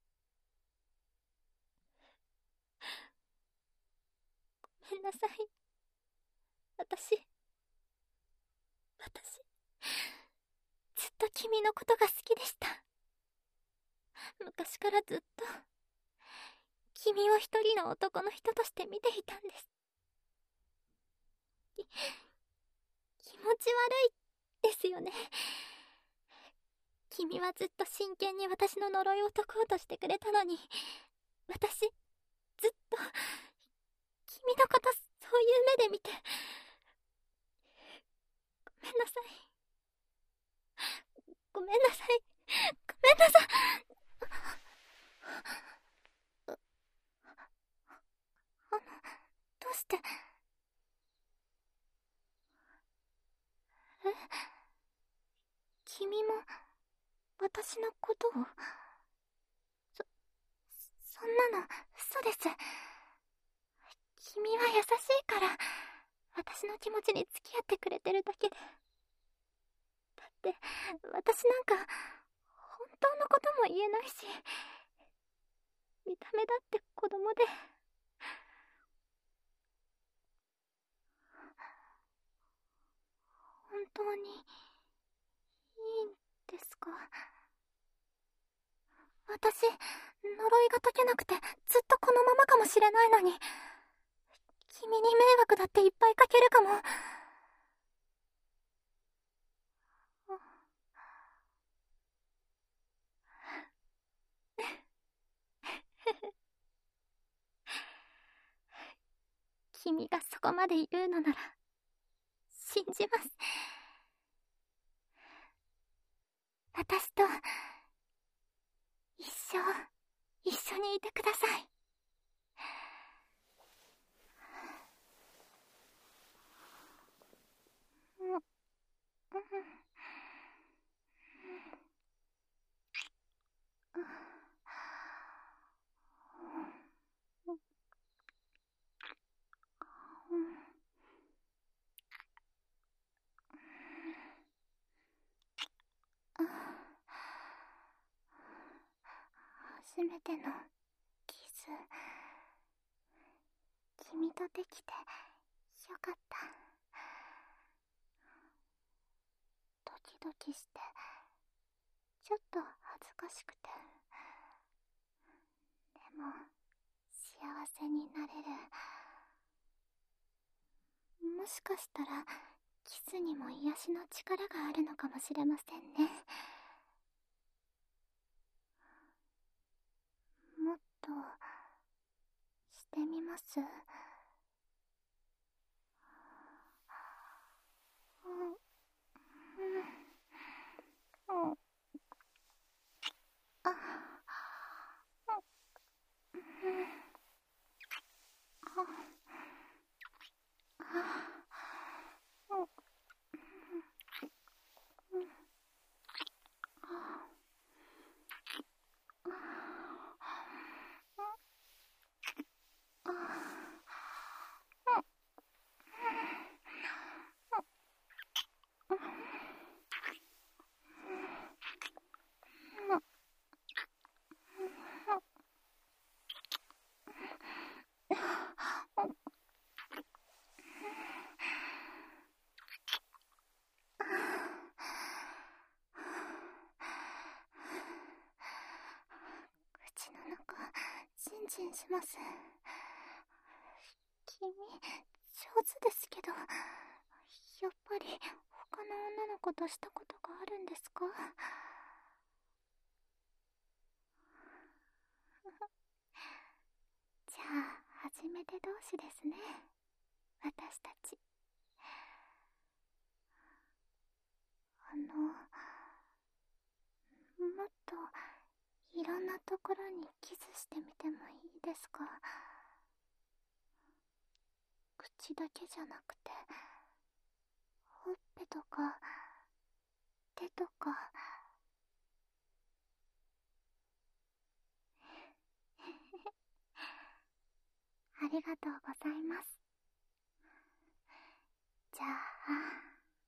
[SPEAKER 1] ごめんなさい。私、ずっと君のことが好きでした。昔からずっと、君を一人の男の人として見ていたんです。気持ち悪いですよね。君はずっと真剣に私の呪いを解こうとしてくれたのに、私、ずっと、君のことそういう目で見て、ごめんなさい。ごめんなさい。ごめんなさい。どうして。え、君も、私のことを。そんなの、嘘です。君は優しいから、私の気持ちに付き合ってくれてるだけで。だって、私なんか、本当のことも言えないし、見た目だって子供で。本当に、いいんですか？私、呪いが解けなくて、ずっとこのままかもしれないのに、君に迷惑だっていっぱいかけるかも。君がそこまで言うのなら、信じます。私と、一緒にいてください。 初めてのキス、君とできてよかった。ドキドキしてちょっと恥ずかしくて、でも幸せになれる。もしかしたらキスにも癒しの力があるのかもしれませんね。もっとしてみます？口の中ジンジンします。君上手ですけど、やっぱり他の女の子としたことがあるんですか？じゃあ初めて同士ですね、私たち。もっといろんなところにキスしてみてもいいですか？口だけじゃなくて、ほっぺとか手とか。ありがとうございます。じゃあ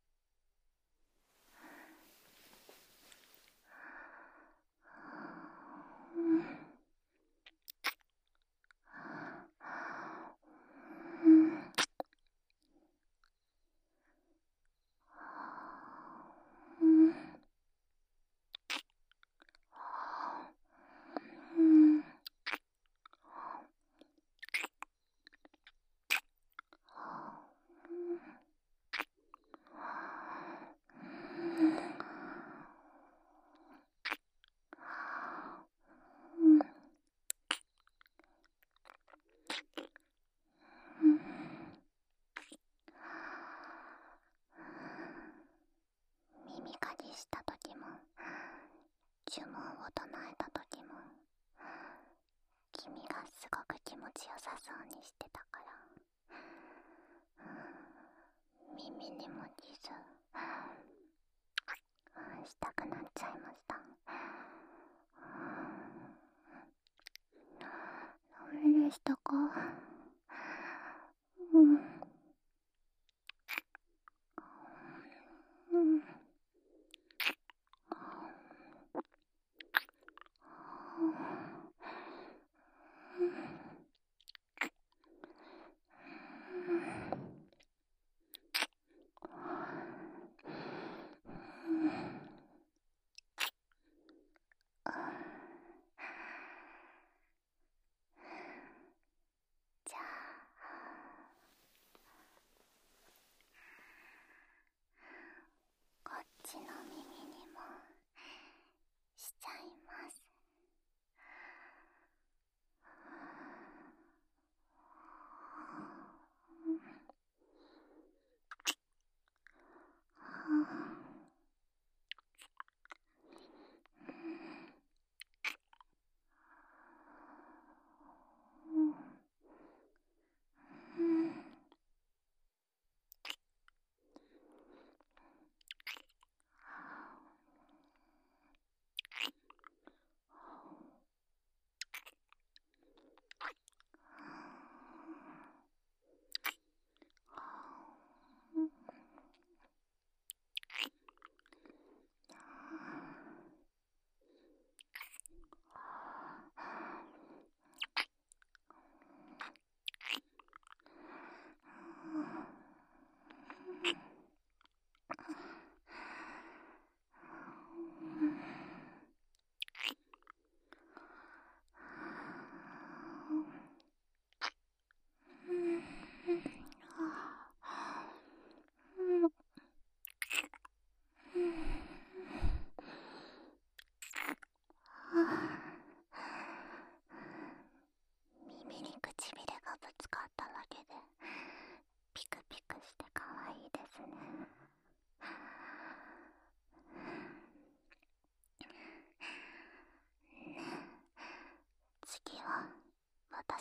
[SPEAKER 1] 耳かきした時も呪文を唱えた時も君がすごく気持ちよさそうにしてたから、耳にもキスしたくなっちゃいました。ダメでしたか？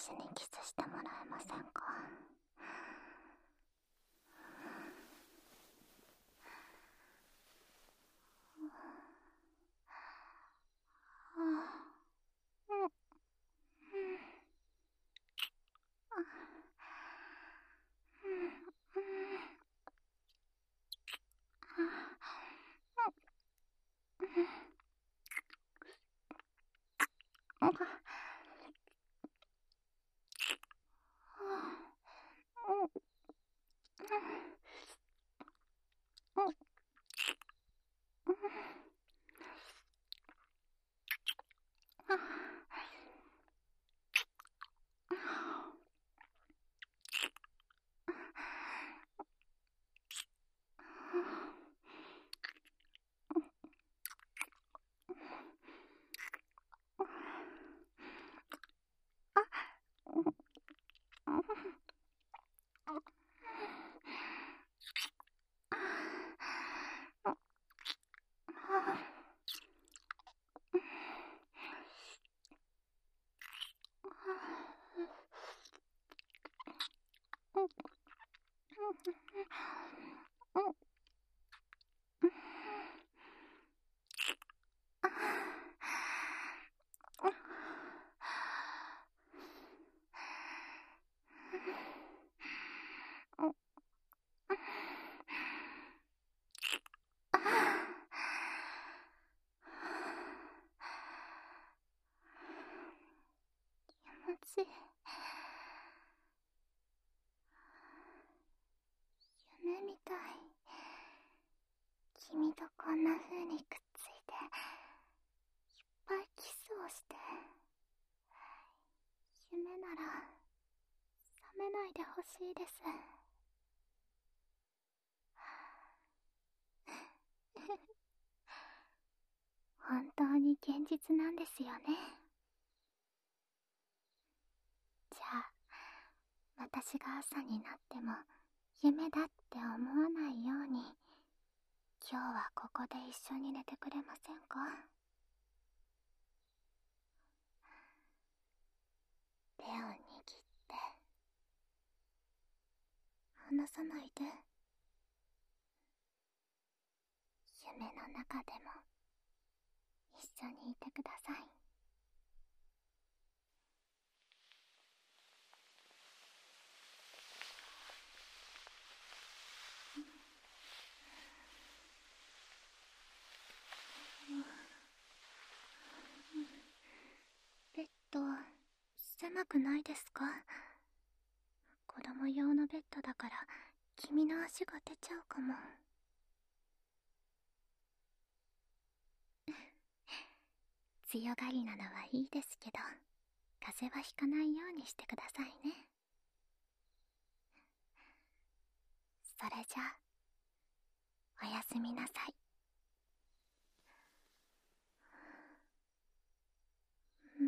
[SPEAKER 1] 私にキスしてもらえませんか？気持ちいい。夢みたい。君とこんな風にくっついていっぱいキスをして、夢なら覚めないでほしいです。本当に現実なんですよね。じゃあ私が朝になっても夢だって思わないように、今日はここで一緒に寝てくれませんか？手を握って離さないで。夢の中でも一緒にいてください。ベッド狭くないですか？子供用のベッドだから君の足が出ちゃうかも。強がりなのはいいですけど、風邪はひかないようにしてくださいね。それじゃあおやすみなさい。うん。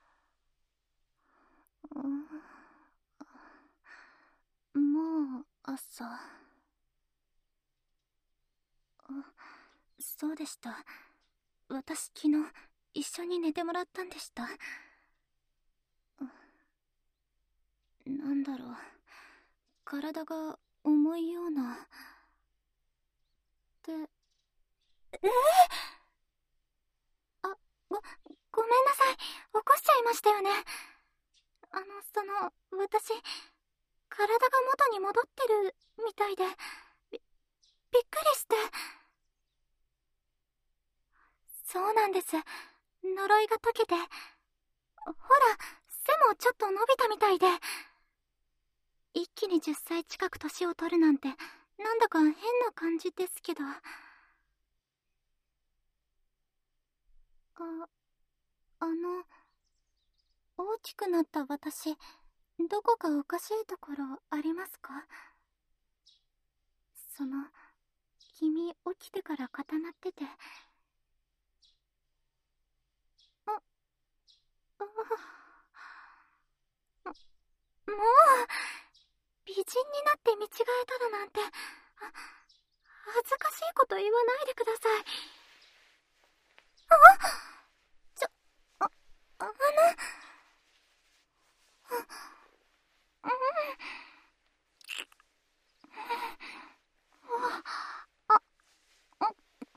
[SPEAKER 1] もう朝。そうでした。私昨日一緒に寝てもらったんでした。なんだろう、体が重いような。で、あ、ごめんなさい。起こしちゃいましたよね。私、体が元に戻ってるみたいで、びっくりして。そうなんです。呪いが解けて、ほら、背もちょっと伸びたみたいで。一気に10歳近く年を取るなんて、なんだか変な感じですけど。あの、大きくなった私、どこかおかしいところありますか？君起きてから固まってて。あ、あ、もう、美人になって見違えただなんて、恥ずかしいこと言わないでください。ちょ、あ、あの、うん、あ、あ、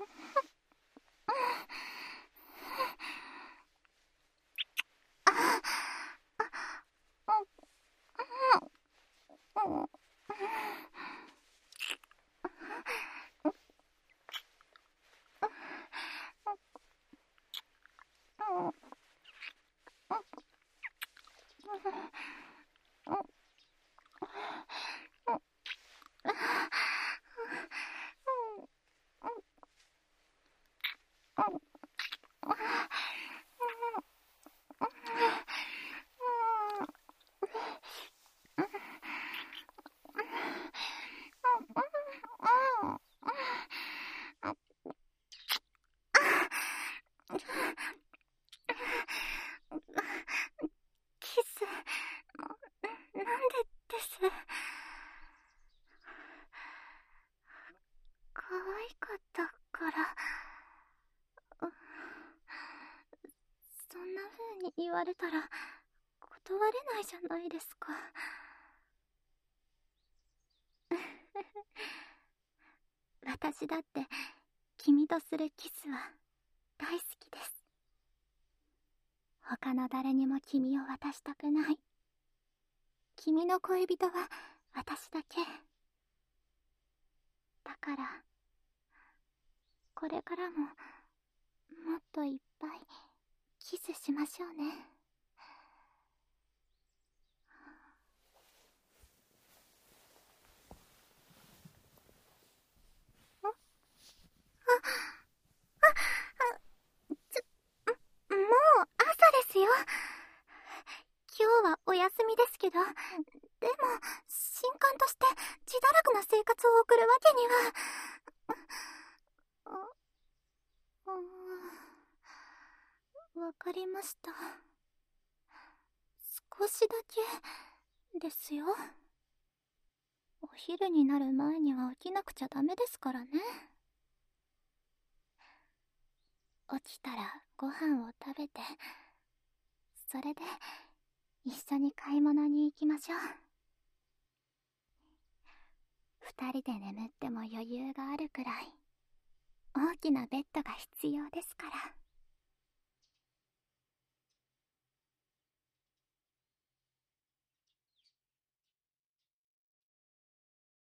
[SPEAKER 1] キス、なんでです。可愛かったから。そんな風に言われたら断れないじゃないですか。私だって君とするキスは大好きです。他の誰にも君を渡したくない。君の恋人は私だけ。だからこれからももっといっぱいキスしましょうね。もう朝ですよ。今日はお休みですけど、でも新刊として自堕落な生活を送るわけには。わかりました。少しだけですよ。お昼になる前には起きなくちゃダメですからね。起きたらご飯を食べて、それで一緒に買い物に行きましょう。二人で眠っても余裕があるくらい大きなベッドが必要ですから。